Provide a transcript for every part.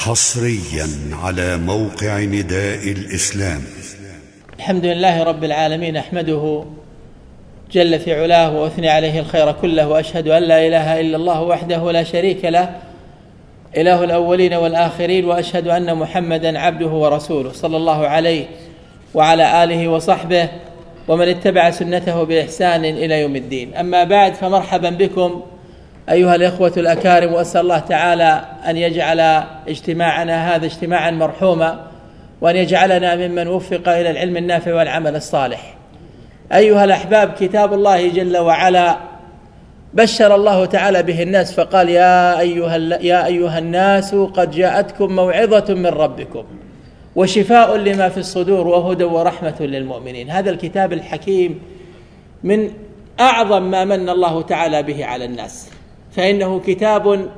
حصريا على موقع نداء الإسلام. الحمد لله رب العالمين، أحمده جل في علاه وأثني عليه الخير كله، وأشهد أن لا إله إلا الله وحده لا شريك له إله الأولين والآخرين، وأشهد أن محمدا عبده ورسوله صلى الله عليه وعلى آله وصحبه ومن اتبع سنته بإحسان إلى يوم الدين. أما بعد، فمرحبا بكم أيها الإخوة الأكارم، وأسأل الله تعالى أن يجعل اجتماعنا هذا اجتماعا مرحوما، وأن يجعلنا ممن وفق إلى العلم النافع والعمل الصالح. أيها الأحباب، كتاب الله جل وعلا بشر الله تعالى به الناس فقال: يا أيها الناس قد جاءتكم موعظة من ربكم وشفاء لما في الصدور وهدى ورحمة للمؤمنين. هذا الكتاب الحكيم من أعظم ما من الله تعالى به على الناس، فإنه كتاب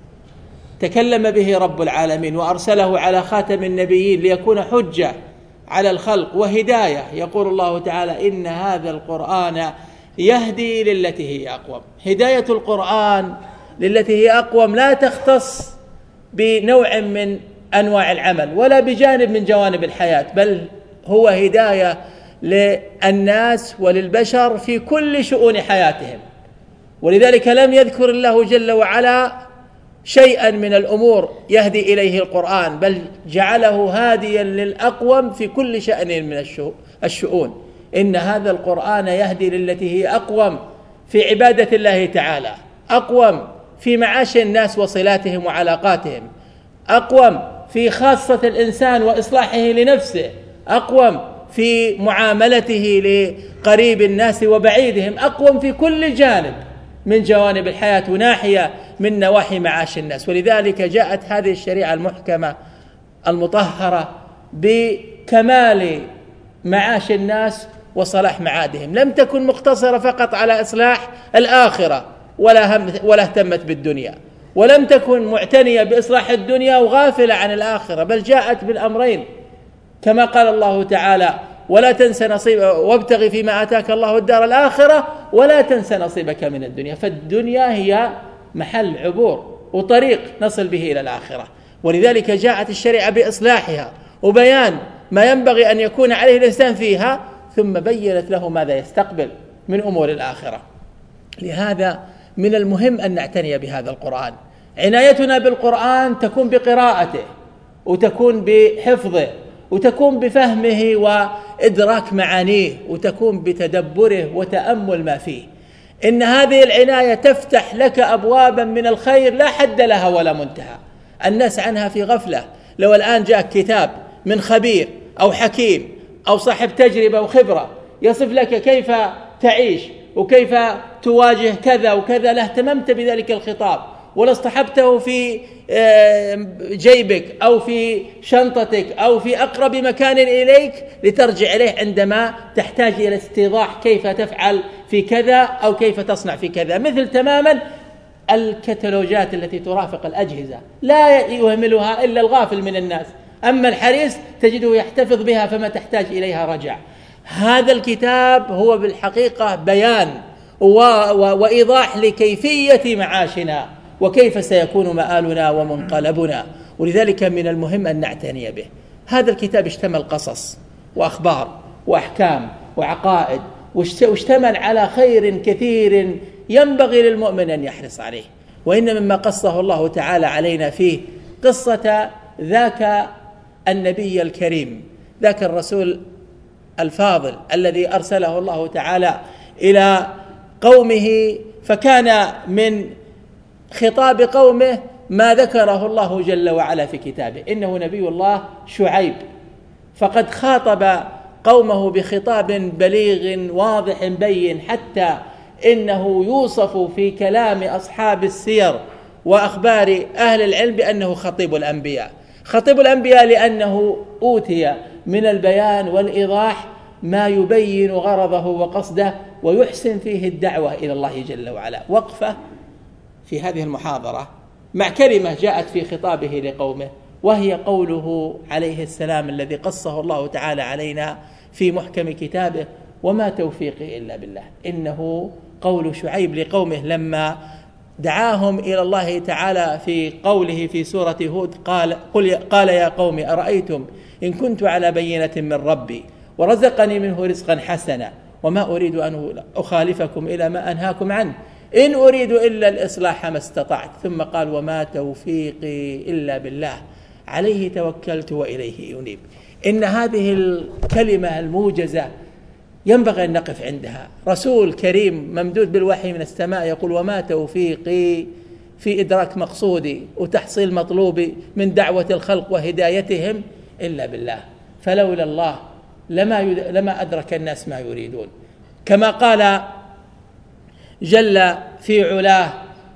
تكلم به رب العالمين وأرسله على خاتم النبيين ليكون حجة على الخلق وهداية. يقول الله تعالى: إن هذا القرآن يهدي للتي هي أقوم. هداية القرآن للتي هي أقوم لا تختص بنوع من أنواع العمل ولا بجانب من جوانب الحياة، بل هو هداية للناس وللبشر في كل شؤون حياتهم. ولذلك لم يذكر الله جل وعلا شيئا من الأمور يهدي إليه القرآن، بل جعله هاديا للأقوم في كل شأن من الشؤون. إن هذا القرآن يهدي للتي هي أقوم في عبادة الله تعالى، أقوم في معاش الناس وصلاتهم وعلاقاتهم، أقوم في خاصة الإنسان وإصلاحه لنفسه، أقوم في معاملته لقريب الناس وبعيدهم، أقوم في كل جانب من جوانب الحياة وناحية من نواحي معاش الناس. ولذلك جاءت هذه الشريعة المحكمة المطهرة بكمال معاش الناس وصلاح معادهم. لم تكن مقتصرة فقط على إصلاح الآخرة ولا اهتمت بالدنيا، ولم تكن معتنية بإصلاح الدنيا وغافلة عن الآخرة، بل جاءت بالأمرين كما قال الله تعالى: ولا تنس نصيبك وابتغ فيما آتاك الله الدار الآخرة ولا تنس نصيبك من الدنيا. فالدنيا هي محل عبور وطريق نصل به إلى الآخرة، ولذلك جاءت الشريعة بإصلاحها وبيان ما ينبغي أن يكون عليه الإنسان فيها، ثم بيّنت له ماذا يستقبل من أمور الآخرة. لهذا من المهم أن نعتني بهذا القرآن. عنايتنا بالقرآن تكون بقراءته، وتكون بحفظه، وتكون بفهمه وإدراك معانيه، وتكون بتدبره وتأمل ما فيه. إن هذه العناية تفتح لك أبوابا من الخير لا حد لها ولا منتهى، الناس عنها في غفلة. لو الآن جاء كتاب من خبير أو حكيم أو صاحب تجربة وخبرة يصف لك كيف تعيش وكيف تواجه كذا وكذا، لاهتممت بذلك الخطاب ولا اصطحبته في جيبك أو في شنطتك أو في أقرب مكان إليك لترجع إليه عندما تحتاج إلى استيضاح كيف تفعل في كذا أو كيف تصنع في كذا. مثل تماما الكتالوجات التي ترافق الأجهزة لا يهملها إلا الغافل من الناس، أما الحريص تجده يحتفظ بها فما تحتاج إليها رجع. هذا الكتاب هو بالحقيقة بيان وإيضاح لكيفية معاشنا وكيف سيكون مآلنا ومنقلبنا، ولذلك من المهم أن نعتني به. هذا الكتاب اشتمل قصص وأخبار وأحكام وعقائد، واشتمل على خير كثير ينبغي للمؤمن أن يحرص عليه. وإن مما قصه الله تعالى علينا فيه قصة ذاك النبي الكريم، ذاك الرسول الفاضل الذي أرسله الله تعالى إلى قومه، فكان من خطاب قومه ما ذكره الله جل وعلا في كتابه. إنه نبي الله شعيب، فقد خاطب قومه بخطاب بليغ واضح بين، حتى إنه يوصف في كلام أصحاب السير وأخبار أهل العلم بأنه خطيب الأنبياء. خطيب الأنبياء لأنه أوتي من البيان والإيضاح ما يبين غرضه وقصده ويحسن فيه الدعوة إلى الله جل وعلا. وقفة في هذه المحاضرة مع كلمة جاءت في خطابه لقومه، وهي قوله عليه السلام الذي قصه الله تعالى علينا في محكم كتابه: وما توفيقي إلا بالله. إنه قول شعيب لقومه لما دعاهم إلى الله تعالى في قوله في سورة هود قال يا قوم أرأيتم إن كنت على بينة من ربي ورزقني منه رزقا حسنا وما أريد أن أخالفكم إلى ما أنهاكم عنه إن أريد إلا الإصلاح ما استطعت. ثم قال وما توفيقي إلا بالله عليه توكلت وإليه أنيب. إن هذه الكلمة الموجزة ينبغي أن نقف عندها. رسول كريم ممدود بالوحي من السماء يقول وما توفيقي في إدراك مقصودي وتحصيل مطلوبي من دعوة الخلق وهدايتهم إلا بالله، فلولا الله لما أدرك الناس ما يريدون. كما قال جل في علاه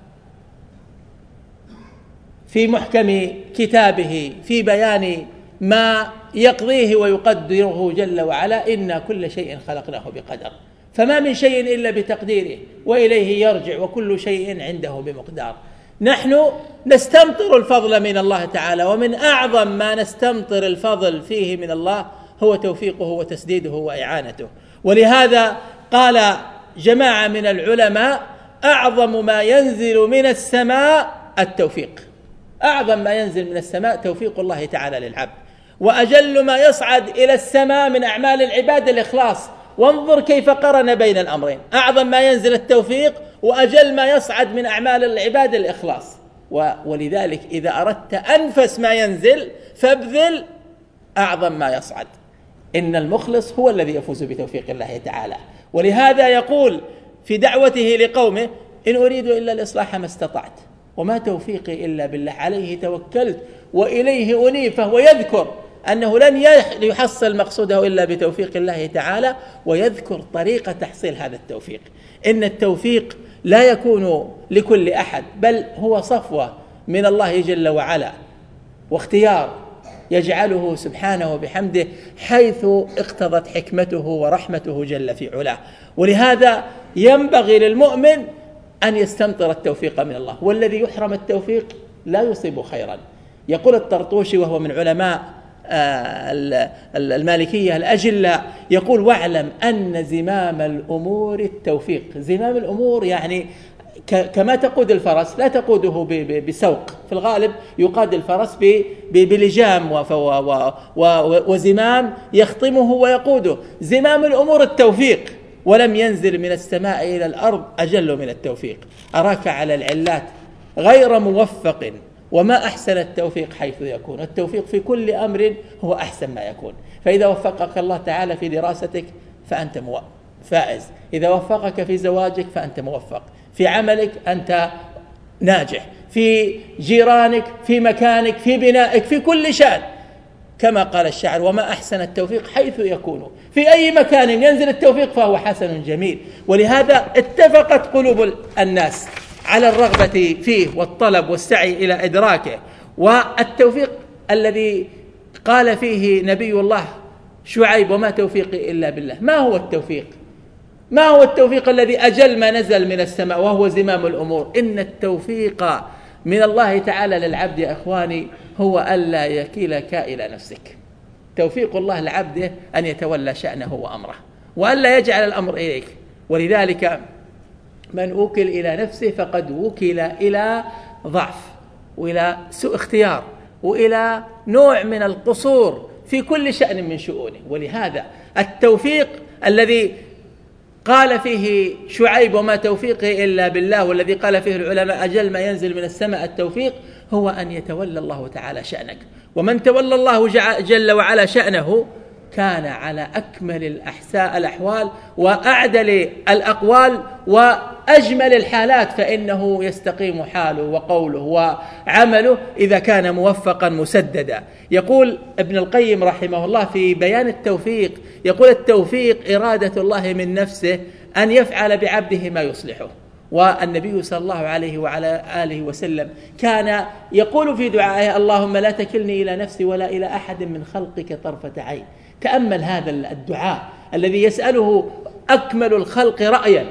في محكم كتابه في بيان ما يقضيه ويقدره جل وعلا إن كل شيء خلقناه بقدر، فما من شيء إلا بتقديره وإليه يرجع وكل شيء عنده بمقدار. نحن نستمطر الفضل من الله تعالى، ومن أعظم ما نستمطر الفضل فيه من الله هو توفيقه وتسديده وإعانته. ولهذا قال جماعة من العلماء أعظم ما ينزل من السماء التوفيق، أعظم ما ينزل من السماء توفيق الله تعالى للعبد، وأجل ما يصعد إلى السماء من أعمال العباد الإخلاص. وانظر كيف قرن بين الأمرين، أعظم ما ينزل التوفيق وأجل ما يصعد من أعمال العباد الإخلاص. ولذلك إذا أردت أنفس ما ينزل فابذل أعظم ما يصعد. إن المخلص هو الذي يفوز بتوفيق الله تعالى. ولهذا يقول في دعوته لقومه إن أريد إلا الإصلاح ما استطعت وما توفيقي إلا بالله عليه توكلت وإليه أنيب. فهو يذكر أنه لن يحصل مقصوده إلا بتوفيق الله تعالى، ويذكر طريقة تحصيل هذا التوفيق. إن التوفيق لا يكون لكل أحد، بل هو صفوة من الله جل وعلا واختيار يجعله سبحانه بحمده حيث اقتضت حكمته ورحمته جل في علاه. ولهذا ينبغي للمؤمن أن يستمطر التوفيق من الله، والذي يحرم التوفيق لا يصيب خيرا. يقول الطرطوشي وهو من علماء المالكية الأجلة يقول واعلم أن زمام الأمور التوفيق. زمام الأمور يعني كما تقود الفرس لا تقوده بسوق، في الغالب يقاد الفرس بلجام وزمام يخطمه ويقوده. زمام الأمور التوفيق، ولم ينزل من السماء إلى الأرض أجل من التوفيق. أراك على العلات غير موفق، وما أحسن التوفيق حيث يكون. التوفيق في كل أمر هو أحسن ما يكون. فإذا وفقك الله تعالى في دراستك فأنت فائز، إذا وفقك في زواجك فأنت موفق، في عملك أنت ناجح، في جيرانك، في مكانك، في بنائك، في كل شأن. كما قال الشاعر وما أحسن التوفيق حيث يكون. في أي مكان ينزل التوفيق فهو حسن جميل. ولهذا اتفقت قلوب الناس على الرغبة فيه والطلب والسعي إلى إدراكه. والتوفيق الذي قال فيه نبي الله شعيب وما توفيقي إلا بالله، ما هو التوفيق؟ ما هو التوفيق الذي أجل ما نزل من السماء وهو زمام الأمور؟ إن التوفيق من الله تعالى للعبد يا إخواني هو ألا يكلك إلى نفسك. توفيق الله لعبده أن يتولى شأنه وأمره وألا يجعل الأمر إليك. ولذلك من وكل إلى نفسه فقد وكل إلى ضعف وإلى سوء اختيار وإلى نوع من القصور في كل شأن من شؤونه. ولهذا التوفيق الذي قال فيه شعيب وما توفيقي إلا بالله، والذي قال فيه العلماء أجل ما ينزل من السماء التوفيق، هو أن يتولى الله تعالى شأنك. ومن تولى الله جل وعلا شأنه كان على أكمل الأحوال وأعدل الأقوال وأجمل الحالات، فإنه يستقيم حاله وقوله وعمله إذا كان موفقا مسددا. يقول ابن القيم رحمه الله في بيان التوفيق، يقول التوفيق إرادة الله من نفسه أن يفعل بعبده ما يصلحه. والنبي صلى الله عليه وعلى آله وسلم كان يقول في دعائه اللهم لا تكلني إلى نفسي ولا إلى أحد من خلقك طرفة عين. تأمل هذا الدعاء الذي يسأله أكمل الخلق رأيا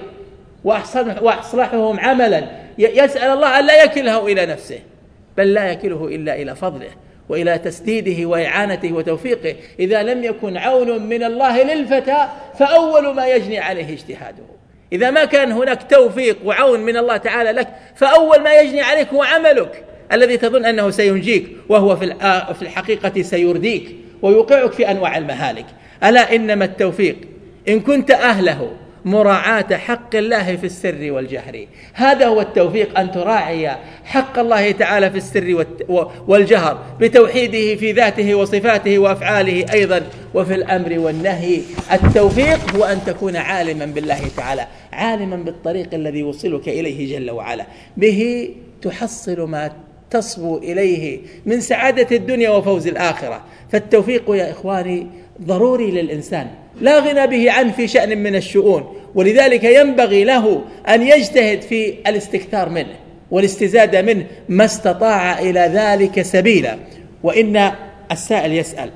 وأصلحهم عملا، يسأل الله أن لا يكله إلى نفسه بل لا يكله إلا إلى فضله وإلى تسديده وإعانته وتوفيقه. إذا لم يكن عون من الله للفتى فأول ما يجني عليه اجتهاده. إذا ما كان هناك توفيق وعون من الله تعالى لك، فأول ما يجني عليك هو عملك الذي تظن أنه سينجيك، وهو في الحقيقة سيرديك ويوقعك في أنواع المهالك. ألا إنما التوفيق إن كنت أهله مراعاة حق الله في السر والجهر. هذا هو التوفيق، أن تراعي حق الله تعالى في السر والجهر بتوحيده في ذاته وصفاته وأفعاله أيضا، وفي الأمر والنهي. التوفيق هو أن تكون عالما بالله تعالى، عالما بالطريق الذي يوصلك إليه جل وعلا، به تحصل ما تصبو إليه من سعادة الدنيا وفوز الآخرة. فالتوفيق يا إخواني ضروري للإنسان، لا غنى به عنه في شأن من الشؤون، ولذلك ينبغي له أن يجتهد في الاستكثار منه والاستزادة منه ما استطاع إلى ذلك سبيلا. وإن السائل يسأل: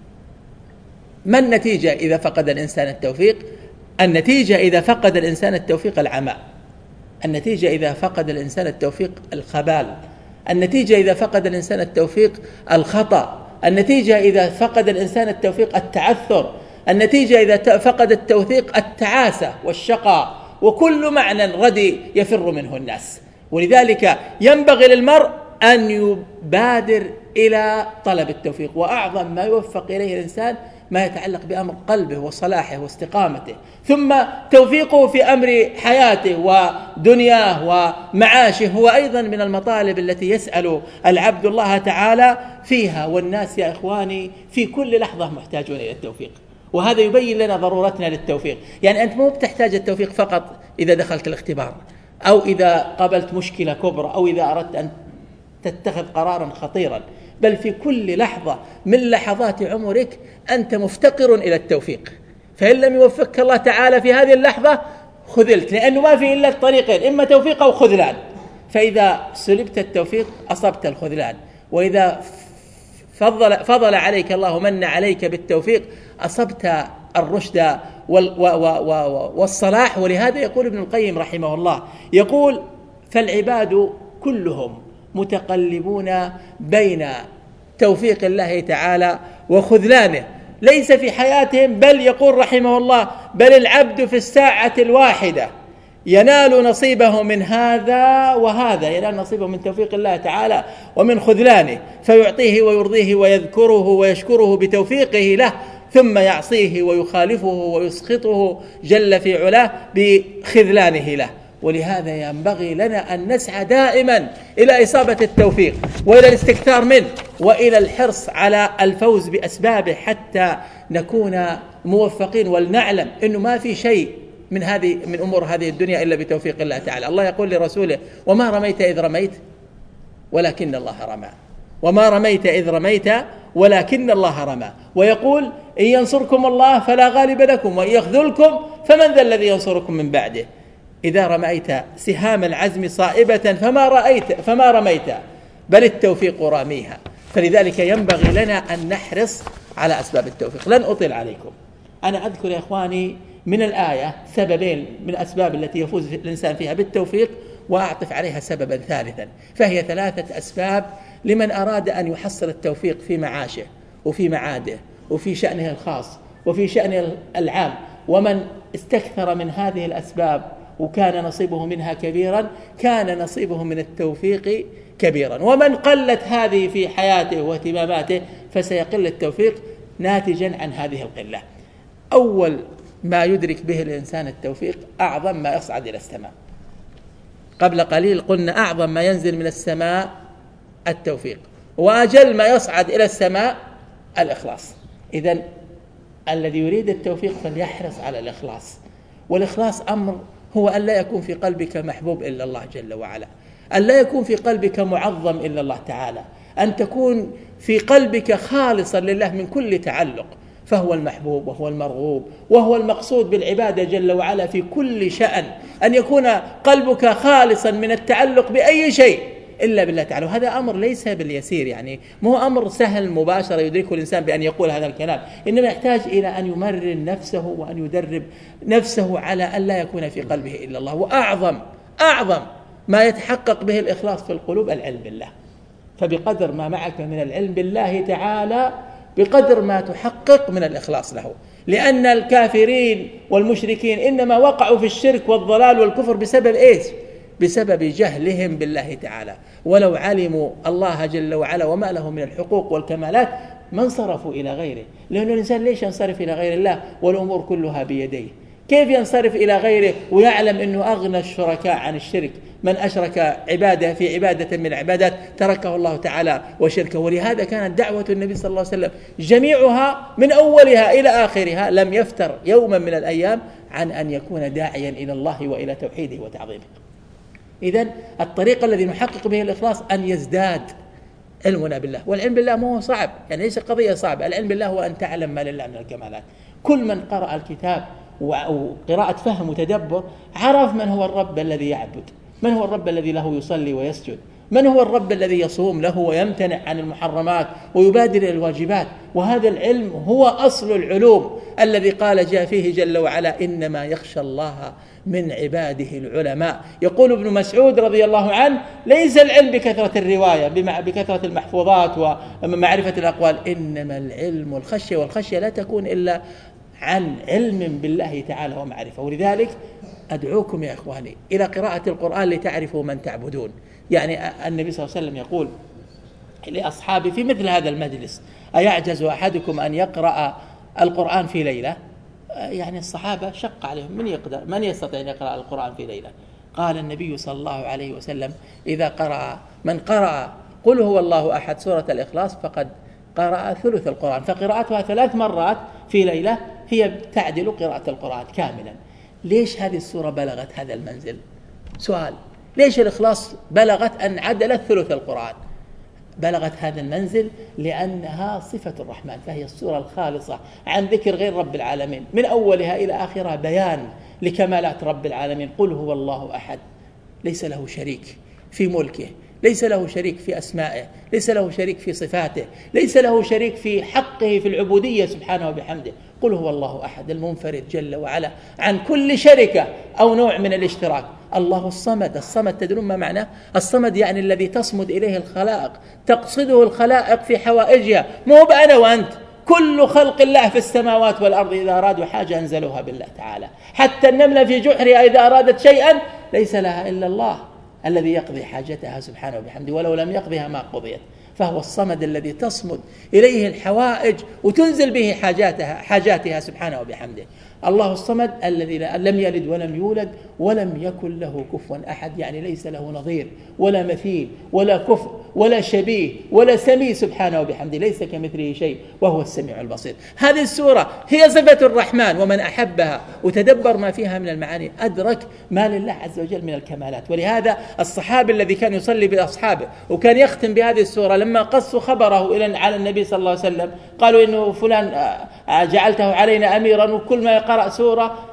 ما النتيجة إذا فقد الإنسان التوفيق؟ النتيجة إذا فقد الإنسان التوفيق العمى، النتيجة إذا فقد الإنسان التوفيق الخبال، النتيجة إذا فقد الإنسان التوفيق الخطأ، النتيجة إذا فقد الإنسان التوفيق التعثر، النتيجة إذا فقد التوفيق التعاسة والشقاء، وكل معنى ردي يفر منه الناس. ولذلك ينبغي للمرء أن يبادر إلى طلب التوفيق، وأعظم ما يوفق إليه الإنسان ما يتعلق بأمر قلبه وصلاحه واستقامته، ثم توفيقه في أمر حياته ودنياه ومعاشه هو أيضا من المطالب التي يسأل العبد الله تعالى فيها. والناس يا إخواني في كل لحظة محتاجون إلى التوفيق، وهذا يبين لنا ضرورتنا للتوفيق. يعني أنت مو بتحتاج التوفيق فقط إذا دخلت الاختبار، أو إذا قابلت مشكلة كبرى، أو إذا أردت أن تتخذ قرارا خطيرا، بل في كل لحظة من لحظات عمرك أنت مفتقر إلى التوفيق. فإن لم يوفقك الله تعالى في هذه اللحظة خذلت، لأنه ما في إلا الطريقين، إما توفيق أو خذلان. فإذا سلبت التوفيق أصبت الخذلان، وإذا فضل عليك الله من عليك بالتوفيق أصبت الرشد والصلاح. ولهذا يقول ابن القيم رحمه الله، يقول: فالعباد كلهم متقلبون بين توفيق الله تعالى وخذلانه، ليس في حياتهم، بل يقول رحمه الله: بل العبد في الساعة الواحدة ينال نصيبه من هذا وهذا، ينال نصيبه من توفيق الله تعالى ومن خذلانه، فيعطيه ويرضيه ويذكره ويشكره بتوفيقه له، ثم يعصيه ويخالفه ويسخطه جل في علاه بخذلانه له. ولهذا ينبغي لنا أن نسعى دائما إلى إصابة التوفيق وإلى الاستكثار منه وإلى الحرص على الفوز بأسبابه حتى نكون موفقين، ولنعلم أنه ما في شيء من أمور هذه الدنيا إلا بتوفيق الله تعالى. الله يقول لرسوله: وما رميت إذ رميت ولكن الله رمى، وما رميت إذ رميت ولكن الله رمى. ويقول: إن ينصركم الله فلا غالب لكم، وإن يخذلكم فمن ذا الذي ينصركم من بعده. إذا رميت سهام العزم صائبة فما رميت بل التوفيق راميها. فلذلك ينبغي لنا أن نحرص على أسباب التوفيق. لن أطيل عليكم، أنا أذكر يا إخواني من الآية سببين من الأسباب التي يفوز الإنسان فيها بالتوفيق، وأعطف عليها سببا ثالثا. فهي 3 أسباب لمن أراد أن يحصل التوفيق في معاشه وفي معاده وفي شأنه الخاص وفي شأنه العام. ومن استكثر من هذه الأسباب وكان نصيبه منها كبيرا كان نصيبه من التوفيق كبيرا، ومن قلت هذه في حياته واهتماماته فسيقل التوفيق ناتجا عن هذه القلة. أول ما يدرك به الإنسان التوفيق أعظم ما يصعد إلى السماء. قبل قليل قلنا أعظم ما ينزل من السماء التوفيق، وأجل ما يصعد إلى السماء الإخلاص. إذن الذي يريد التوفيق فليحرص على الإخلاص، والإخلاص أمر هو أن لا يكون في قلبك محبوب إلا الله جل وعلا، أن لا يكون في قلبك معظم إلا الله تعالى، أن تكون في قلبك خالصا لله من كل تعلق، فهو المحبوب وهو المرغوب وهو المقصود بالعبادة جل وعلا في كل شأن، أن يكون قلبك خالصا من التعلق بأي شيء إلا بالله تعالى. وهذا أمر ليس باليسير، يعني مو أمر سهل مباشرة يدركه الإنسان بأن يقول هذا الكلام، إنما يحتاج إلى أن يمرن نفسه وأن يدرب نفسه على أن لا يكون في قلبه إلا الله. وأعظم ما يتحقق به الإخلاص في القلوب العلم بالله، فبقدر ما معك من العلم بالله تعالى بقدر ما تحقق من الإخلاص له، لأن الكافرين والمشركين إنما وقعوا في الشرك والضلال والكفر بسبب إيش؟ بسبب جهلهم بالله تعالى. ولو علموا الله جل وعلا وما له من الحقوق والكمالات ما انصرفوا إلى غيره، لأن الإنسان ليش ينصرف إلى غير الله والأمور كلها بيديه؟ كيف ينصرف إلى غيره ويعلم أنه أغنى الشركاء عن الشرك؟ من أشرك عبادة في عبادة من العبادات تركه الله تعالى وشركه. ولهذا كانت دعوة النبي صلى الله عليه وسلم جميعها من أولها إلى آخرها لم يفتر يوما من الأيام عن أن يكون داعيا إلى الله وإلى توحيده وتعظيمه. إذن الطريق الذي نحقق به الإخلاص أن يزداد علمنا بالله، والعلم بالله ما هو صعب، يعني ليس قضية صعبة. العلم بالله هو أن تعلم ما لله من الكمالات. كل من قرأ الكتاب وقراءة فهم وتدبر عرف من هو الرب الذي يعبد، من هو الرب الذي له يصلي ويسجد، من هو الرب الذي يصوم له ويمتنع عن المحرمات ويبادر إلى الواجبات. وهذا العلم هو أصل العلوم الذي قال جاء فيه جل وعلا إنما يخشى الله من عباده العلماء. يقول ابن مسعود رضي الله عنه ليس العلم بكثرة الرواية بكثرة المحفوظات ومعرفة الأقوال، إنما العلم الخشية، والخشية لا تكون إلا عن علم بالله تعالى ومعرفة. ولذلك أدعوكم يا إخواني إلى قراءة القرآن لتعرفوا من تعبدون. يعني النبي صلى الله عليه وسلم يقول لأصحابه في مثل هذا المجلس أيعجز أحدكم أن يقرأ القرآن في ليلة؟ يعني الصحابة شق عليهم، من يستطيع أن يقرأ القرآن في ليلة؟ قال النبي صلى الله عليه وسلم من قرأ قل هو الله أحد سورة الإخلاص فقد قرأ ثلث القرآن، فقراءتها 3 مرات في ليلة هي تعدل قراءة القرآن كاملا. ليش هذه السورة بلغت هذا المنزل؟ سؤال، ليش الإخلاص بلغت أن عدلت ثلث القرآن؟ بلغت هذا المنزل لأنها صفة الرحمن، فهي السورة الخالصة عن ذكر غير رب العالمين، من أولها إلى آخرها بيان لكمالات رب العالمين. قل هو الله أحد، ليس له شريك في ملكه، ليس له شريك في أسمائه، ليس له شريك في صفاته، ليس له شريك في حقه في العبودية سبحانه وبحمده. قل هو الله أحد المنفرد جل وعلا عن كل شركة أو نوع من الاشتراك. الله الصمد، الصمد تدرون ما معناه؟ الصمد يعني الذي تصمد إليه الخلائق، تقصده الخلائق في حوائجها، مو بأنا وأنت، كل خلق الله في السماوات والأرض إذا أرادوا حاجة أنزلوها بالله تعالى. حتى النملة في جحرها إذا أرادت شيئا ليس لها إلا الله الذي يقضي حاجتها سبحانه وبحمده، ولو لم يقضيها ما قضيت. فهو الصمد الذي تصمد إليه الحوائج وتنزل به حاجاتها سبحانه وبحمده. الله الصمد الذي لم يلد ولم يولد ولم يكن له كفوا أحد، يعني ليس له نظير ولا مثيل ولا كفء ولا شبيه ولا سمي سبحانه وبحمده، ليس كمثله شيء وهو السميع البصير. هذه السورة هي صفة الرحمن، ومن أحبها وتدبر ما فيها من المعاني أدرك ما لله عز وجل من الكمالات. ولهذا الصحابي الذي كان يصلي بأصحابه وكان يختم بهذه السورة لما قصوا خبره على النبي صلى الله عليه وسلم قالوا إنه فلان جعلته علينا أميرا، وكل ما يقرأ سورة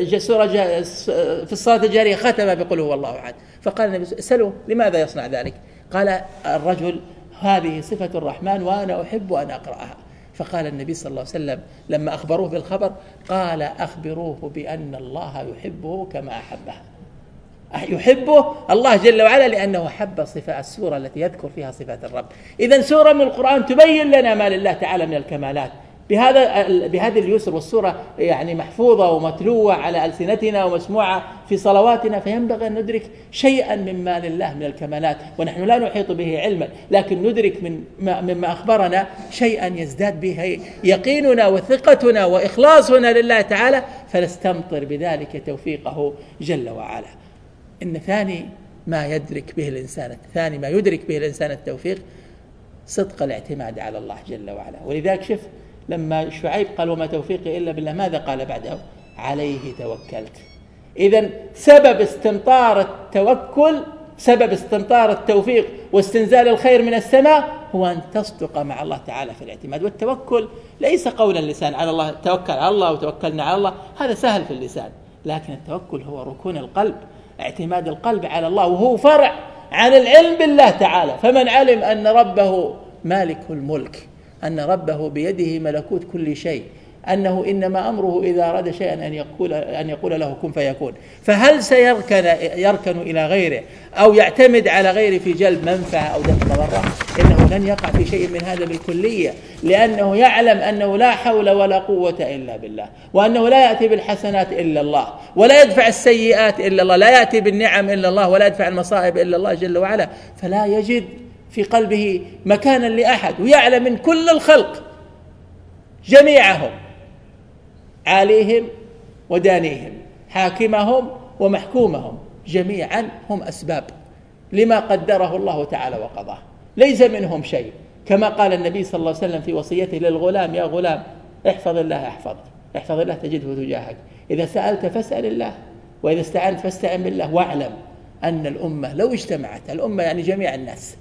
في الصلاة الجارية ختم بقول هو الله أحد. فقال النبي سألوه لماذا يصنع ذلك؟ قال الرجل هذه صفة الرحمن وأنا أحب أن أقرأها. فقال النبي صلى الله عليه وسلم لما أخبروه بالخبر قال أخبروه بأن الله يحبه كما أحبها. يحبه الله جل وعلا لأنه حب صفة السورة التي يذكر فيها صفات الرب. إذن سورة من القرآن تبين لنا ما لله تعالى من الكمالات بهذا اليسر، والسورة يعني محفوظة ومتلوة على ألسنتنا ومسموعة في صلواتنا، فينبغي أن ندرك شيئا مما لله من الكمالات، ونحن لا نحيط به علما لكن ندرك مما أخبرنا شيئا يزداد به يقيننا وثقتنا وإخلاصنا لله تعالى، فنستمطر بذلك توفيقه جل وعلا. إن ثاني ما يدرك به الإنسان التوفيق صدق الاعتماد على الله جل وعلا. ولذلك شف لما شعيب قال وما توفيقي إلا بالله ماذا قال بعده؟ عليه توكلت. إذن سبب استمطار التوفيق واستنزال الخير من السماء هو أن تصدق مع الله تعالى في الاعتماد. والتوكل ليس قول اللسان على الله، توكل على الله وتوكلنا على الله، هذا سهل في اللسان، لكن التوكل هو ركون القلب، اعتماد القلب على الله، وهو فرع عن العلم بالله تعالى. فمن علم أن ربه مالك الملك، أن ربه بيده ملكوت كل شيء، أنه إنما أمره إذا أراد شيئا أن يقول له كن فيكون. فهل سيركن إلى غيره أو يعتمد على غيره في جلب منفعة أو دفع مضرة؟ إنه لن يقع في شيء من هذا بالكلية، لأنه يعلم أنه لا حول ولا قوة إلا بالله، وأنه لا يأتي بالحسنات إلا الله، ولا يدفع السيئات إلا الله، لا يأتي بالنعم إلا الله، ولا يدفع المصائب إلا الله جل وعلا. فلا يجد في قلبه مكانا لأحد، ويعلم من كل الخلق جميعهم، عاليهم ودانيهم، حاكمهم ومحكومهم، جميعا هم أسباب لما قدره الله تعالى وقضاه، ليس منهم شيء. كما قال النبي صلى الله عليه وسلم في وصيته للغلام: يا غلام احفظ الله يحفظك، احفظ الله تجده تجاهك، إذا سألت فاسأل الله، وإذا استعنت فاستعن بالله. واعلم أن الأمة لو اجتمعت، الأمة يعني جميع الناس،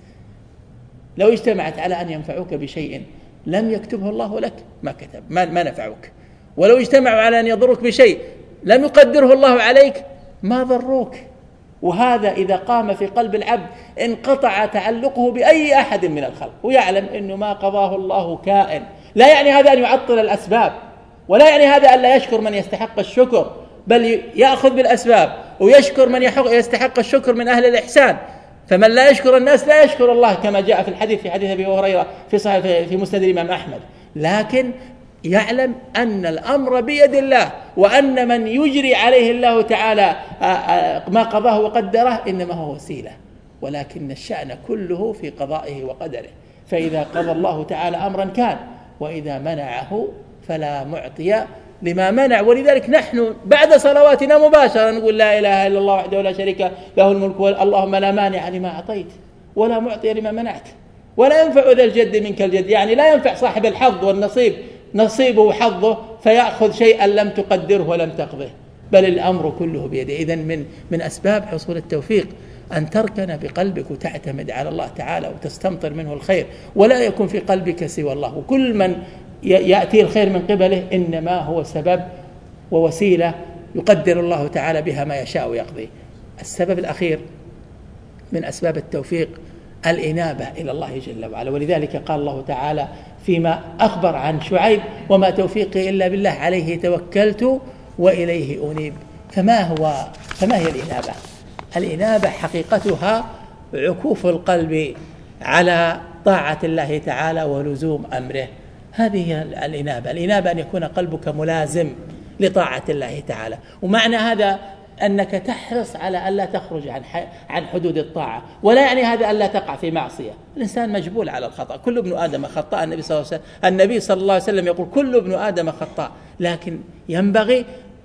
لو اجتمعت على أن ينفعوك بشيء لم يكتبه الله لك ما كتب، ما نفعوك. ولو اجتمعوا على أن يضروك بشيء لم يقدره الله عليك ما ضروك. وهذا إذا قام في قلب العبد انقطع تعلقه بأي أحد من الخلق، ويعلم أنه ما قضاه الله كائن. لا يعني هذا أن يعطل الأسباب، ولا يعني هذا أن لا يشكر من يستحق الشكر، بل يأخذ بالأسباب ويشكر من يستحق الشكر من أهل الإحسان. فمن لا يشكر الناس لا يشكر الله، كما جاء في الحديث في حديث أبي هريرة في صحيح في مسند الإمام أحمد. لكن يعلم أن الأمر بيد الله، وأن من يجري عليه الله تعالى ما قضاه وقدره إنما هو وسيلة، ولكن الشأن كله في قضائه وقدره. فإذا قضى الله تعالى أمرا كان، وإذا منعه فلا معطي لما منع. ولذلك نحن بعد صلواتنا مباشرة نقول: لا إله إلا الله وحده لا شريك له الملك، اللهم لا مانع لما أعطيت ولا معطي لما منعت، ولا ينفع ذا الجد منك الجد. يعني لا ينفع صاحب الحظ والنصيب نصيبه وحظه فيأخذ شيئا لم تقدره ولم تقضه، بل الأمر كله بيده. إذن من أسباب حصول التوفيق أن تركن بقلبك وتعتمد على الله تعالى وتستمطر منه الخير، ولا يكون في قلبك سوى الله. وكل من يأتي الخير من قبله إنما هو سبب ووسيلة يقدر الله تعالى بها ما يشاء ويقضي. السبب الأخير من أسباب التوفيق الإنابة إلى الله جل وعلا. ولذلك قال الله تعالى فيما أخبر عن شعيب: وما توفيقي إلا بالله عليه توكلت وإليه أنيب. فما هي الإنابة؟ الإنابة حقيقتها عكوف القلب على طاعة الله تعالى ولزوم أمره. هذه الإنابة. الإنابة أن يكون قلبك ملازم لطاعة الله تعالى. ومعنى هذا أنك تحرص على ألا تخرج عن حدود الطاعة، ولا يعني هذا ألا تقع في معصية. الإنسان مجبول على الخطأ، كل ابن آدم خطاء. النبي صلى الله عليه وسلم يقول: كل ابن آدم خطاء. لكن ينبغي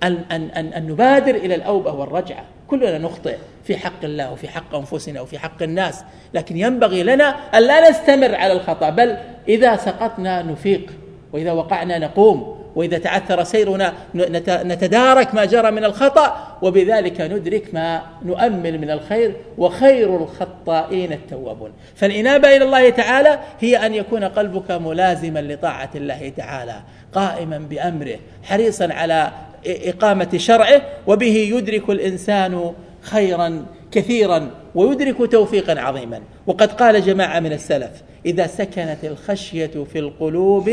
أن نبادر إلى الأوبة والرجعة. كلنا نخطئ في حق الله وفي حق أنفسنا وفي حق الناس، لكن ينبغي لنا أن لا نستمر على الخطأ، بل إذا سقطنا نفيق، وإذا وقعنا نقوم، وإذا تعثر سيرنا نتدارك ما جرى من الخطأ، وبذلك ندرك ما نؤمل من الخير. وخير الخطائين التوابون. فالإنابة إلى الله تعالى هي أن يكون قلبك ملازما لطاعة الله تعالى، قائما بأمره، حريصا على إقامة شرعه، وبه يدرك الإنسان خيرا كثيرا ويدرك توفيقا عظيما. وقد قال جماعة من السلف: إذا سكنت الخشية في القلوب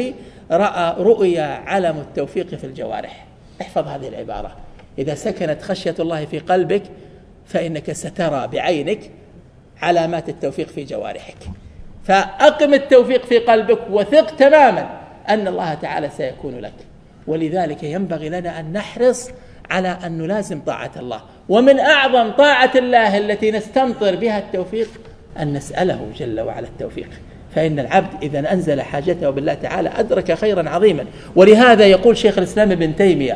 رؤيا علم التوفيق في الجوارح. احفظ هذه العبارة: إذا سكنت خشية الله في قلبك فإنك سترى بعينك علامات التوفيق في جوارحك. فأقم التوفيق في قلبك وثق تماما أن الله تعالى سيكون لك. ولذلك ينبغي لنا أن نحرص على أن نلازم طاعة الله. ومن أعظم طاعة الله التي نستمطر بها التوفيق أن نسأله جل وعلا التوفيق. فإن العبد إذا أنزل حاجته بالله تعالى أدرك خيرا عظيما. ولهذا يقول شيخ الإسلام ابن تيمية: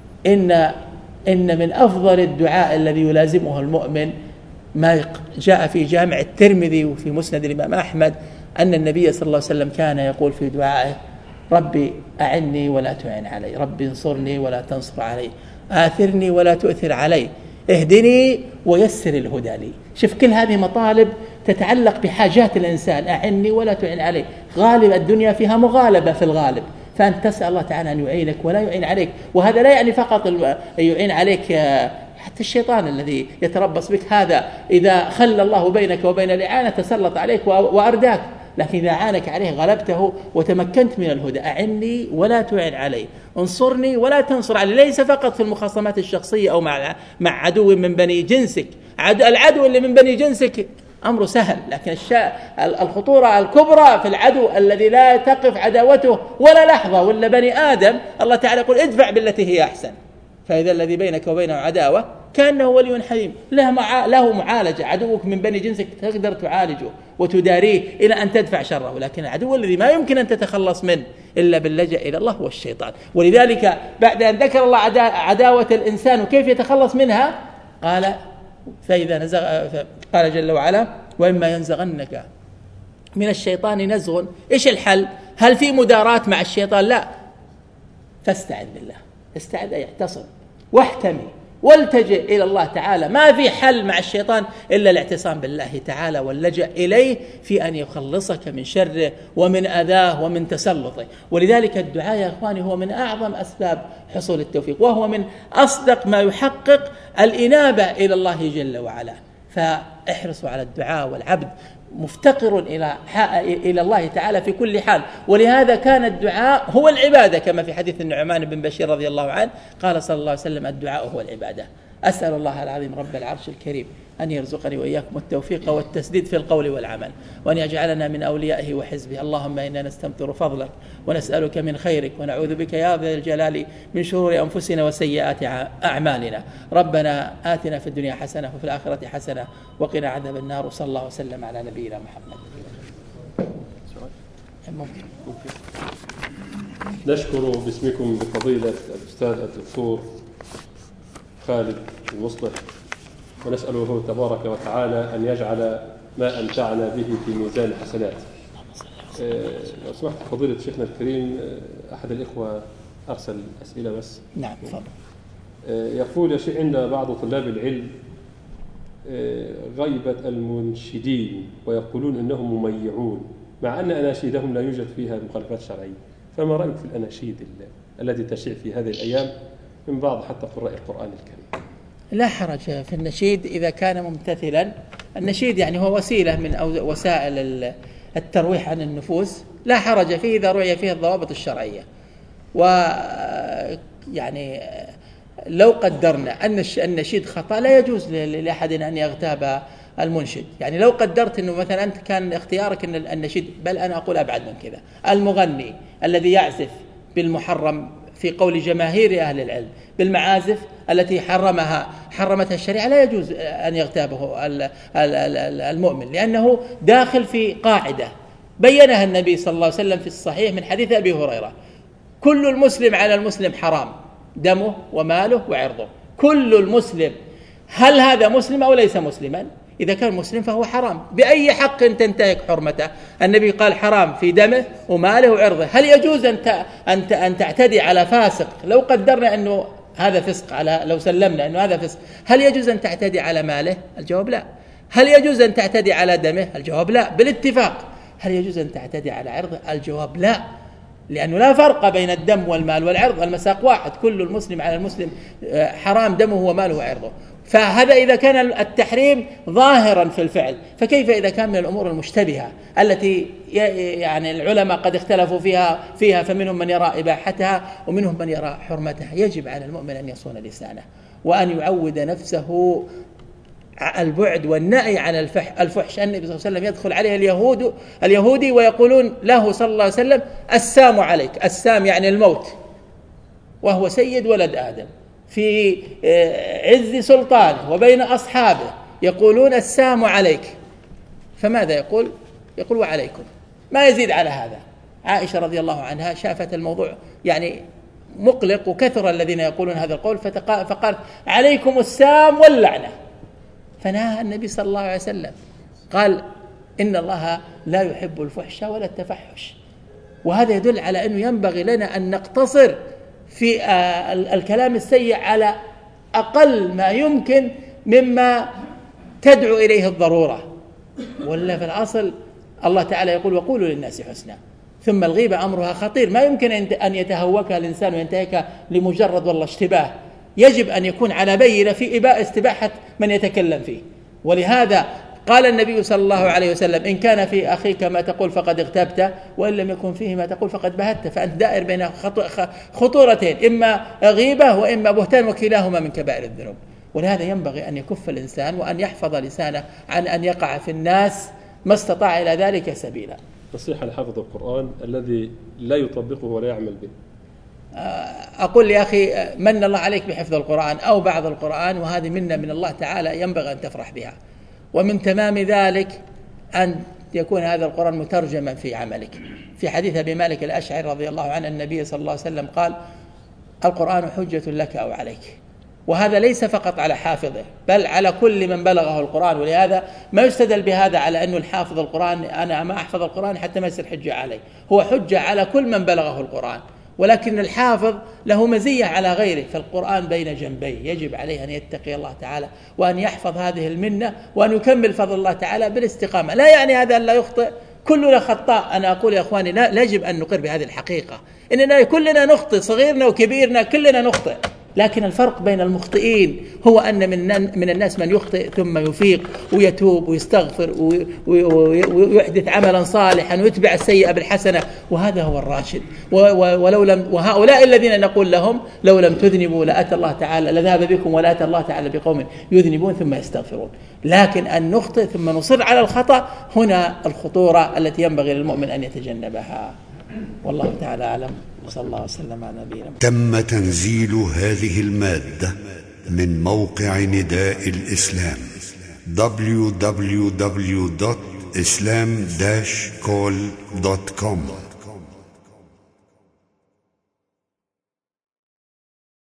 إن من أفضل الدعاء الذي يلازمه المؤمن ما جاء في جامع الترمذي وفي مسند الإمام أحمد أن النبي صلى الله عليه وسلم كان يقول في دعائه: ربي أعني ولا تعن علي، ربي انصرني ولا تنصر علي، آثرني ولا تؤثر علي، اهدني ويسر الهدى لي. شوف، كل هذه مطالب تتعلق بحاجات الإنسان. أعني ولا تعن علي. غالب الدنيا فيها مغالبة في الغالب، فأنت تسأل الله تعالى أن يعينك ولا يعين عليك. وهذا لا يعني فقط يعين عليك، حتى الشيطان الذي يتربص بك هذا إذا خلى الله بينك وبين الإعانة تسلط عليك وأرداك. لكن إذا عانك عليه غلبته وتمكنت من الهدى. أعني ولا تعن علي، انصرني ولا تنصر علي. ليس فقط في المخاصمات الشخصية أو مع عدو من بني جنسك. العدو اللي من بني جنسك أمره سهل، لكن الخطورة الكبرى في العدو الذي لا تقف عداوته ولا لحظة، ولا بني آدم الله تعالى يقول ادفع بالتي هي أحسن، فإذا الذي بينك وبينه عداوة كأنه ولي حميم. له معالجة. عدوك من بني جنسك تقدر تعالجه وتداريه إلى أن تدفع شره، لكن العدو الذي ما يمكن أن تتخلص منه إلا باللجأ إلى الله هو الشيطان. ولذلك بعد أن ذكر الله عداوة الإنسان وكيف يتخلص منها قال فإذا نزغ، قال جل وعلا وإما ينزغنك من الشيطان نزغ. إيش الحل؟ هل في مداراة مع الشيطان؟ لا، فاستعذ بالله، استعذ أي اعتصم واحتمي والتجئ إلى الله تعالى. ما في حل مع الشيطان إلا الاعتصام بالله تعالى واللجأ إليه في أن يخلصك من شره ومن أذاه ومن تسلطه. ولذلك الدعاء يا إخواني هو من أعظم أسباب حصول التوفيق، وهو من أصدق ما يحقق الإنابة إلى الله جل وعلا. فاحرصوا على الدعاء، والعبد مفتقر إلى الله تعالى في كل حال. ولهذا كان الدعاء هو العبادة، كما في حديث النعمان بن بشير رضي الله عنه قال صلى الله عليه وسلم الدعاء هو العبادة. أسأل الله العظيم رب العرش الكريم أن يرزقني وإياكم التوفيق والتسديد في القول والعمل، وأن يجعلنا من أوليائه وحزبه. اللهم إنا نستمطر فضلك ونسألك من خيرك، ونعوذ بك يا ذا الجلال من شرور أنفسنا وسيئات أعمالنا. ربنا آتنا في الدنيا حسنة وفي الآخرة حسنة وقنا عذاب النار. وصلى الله وسلم على نبينا محمد. نشكر باسمكم بفضيلة الأستاذ الدكتور خالد المصلح، ونسأله تبارك وتعالى أن يجعل ما أمتعنا به في ميزان الحسنات. لو سمحت فضيلة شيخنا الكريم، أحد الإخوة أرسل أسئلة بس. نعم تفضل. يقول يا شيخ عند بعض طلاب العلم غيبة المنشدين ويقولون أنهم مميعون، مع أن أناشيدهم لا يوجد فيها مخالفات شرعية، فما رأيك في الأناشيد التي تشيع في هذه الأيام من بعض حتى قراء القرآن الكريم؟ لا حرج في النشيد إذا كان ممتثلا. النشيد يعني هو وسيلة من وسائل الترويح عن النفوس، لا حرج فيه إذا رعي فيه الضوابط الشرعية. ويعني لو قدرنا أن النشيد خطأ لا يجوز لأحد أن يغتاب المنشد. يعني لو قدرت أنه مثلا أنت كان اختيارك أن النشيد، بل أنا أقول أبعد من كذا، المغني الذي يعزف بالمحرم في قول جماهير أهل العلم بالمعازف التي حرمتها الشريعة، لا يجوز أن يغتابه المؤمن، لأنه داخل في قاعدة بينها النبي صلى الله عليه وسلم في الصحيح من حديث أبي هريرة: كل المسلم على المسلم حرام، دمه وماله وعرضه. كل المسلم، هل هذا مسلم أو ليس مسلما؟ إذا كان مسلم فهو حرام. بأي حق تنتهك حرمته؟ النبي قال حرام في دمه وماله وعرضه. هل يجوز أن تعتدي على فاسق؟ لو قدرنا أنه هذا فسق، لو سلمنا أنه هذا فسق، هل يجوز أن تعتدي على ماله؟ الجواب لا. هل يجوز أن تعتدي على دمه؟ الجواب لا بالاتفاق. هل يجوز أن تعتدي على عرضه؟ الجواب لا، لأنه لا فرق بين الدم والمال والعرض، المساق واحد، كل المسلم على المسلم حرام دمه وماله وعرضه. فهذا إذا كان التحريم ظاهرا في الفعل، فكيف إذا كان من الأمور المشتبهة التي يعني العلماء قد اختلفوا فيها فمنهم من يرى إباحتها ومنهم من يرى حرمتها. يجب على المؤمن أن يصون لسانه وأن يعود نفسه البعد والنهي عن الفحش. النبي صلى الله عليه وسلم يدخل عليه اليهودي ويقولون له صلى الله عليه وسلم: السام عليك. السام يعني الموت، وهو سيد ولد آدم في عز سلطانه وبين أصحابه، يقولون السام عليك. فماذا يقول؟ يقول وعليكم، ما يزيد على هذا. عائشة رضي الله عنها شافت الموضوع يعني مقلق، وكثر الذين يقولون هذا القول، فقال: عليكم السام واللعنة. فنهى النبي صلى الله عليه وسلم، قال: إن الله لا يحب الفحش ولا التفحش. وهذا يدل على أنه ينبغي لنا أن نقتصر في الكلام السيء على أقل ما يمكن مما تدعو إليه الضرورة. ولا في الأصل الله تعالى يقول: وقولوا للناس حسنا. ثم الغيبة أمرها خطير، ما يمكن أن يتهوكها الإنسان وينتهكها لمجرد والله اشتباه. يجب أن يكون على بينة في إباء استباحة من يتكلم فيه. ولهذا قال النبي صلى الله عليه وسلم: إن كان في أخيك ما تقول فقد اغتبت، وإن لم يكن فيه ما تقول فقد بهت. فأنت دائر بين خطورتين، إما غيبة وإما بهتان، وكلاهما من كبائر الذنوب. ولهذا ينبغي أن يكف الإنسان وأن يحفظ لسانه عن أن يقع في الناس ما استطاع إلى ذلك سبيلا. نصيحة لحافظ القرآن الذي لا يطبقه ولا يعمل به. أقول يا أخي: من الله عليك بحفظ القرآن أو بعض القرآن، وهذه منة من الله تعالى ينبغي أن تفرح بها. ومن تمام ذلك أن يكون هذا القرآن مترجما في عملك. في حديث أبي مالك الأشعري رضي الله عنه النبي صلى الله عليه وسلم قال: القرآن حجة لك أو عليك. وهذا ليس فقط على حافظه بل على كل من بلغه القرآن. ولهذا ما يستدل بهذا على أنه الحافظ القرآن أنا ما أحفظ القرآن حتى ما يصير حجة علي. هو حجة على كل من بلغه القرآن، ولكن الحافظ له مزية على غيره. فالقرآن بين جنبيه، يجب عليه أن يتقي الله تعالى وأن يحفظ هذه المنة وأن يكمل فضل الله تعالى بالاستقامة. لا يعني هذا أن لا يخطئ، كلنا خطاء. أنا أقول يا أخواني لا يجب أن نقر بهذه الحقيقة، إننا كلنا نخطئ، صغيرنا وكبيرنا كلنا نخطئ. لكن الفرق بين المخطئين هو أن من الناس من يخطئ ثم يفيق ويتوب ويستغفر ويحدث عملا صالحا ويتبع السيئة بالحسنة، وهذا هو الراشد. وهؤلاء الذين نقول لهم: لو لم تذنبوا لأتى الله تعالى لذهب بكم ولأتى الله تعالى بقوم يذنبون ثم يستغفرون. لكن أن نخطئ ثم نصر على الخطأ، هنا الخطورة التي ينبغي للمؤمن أن يتجنبها. والله تعالى أعلم، وصلى الله وسلم على نبينا محمد. تم تنزيل هذه المادة من موقع نداء الإسلام www.islam-call.com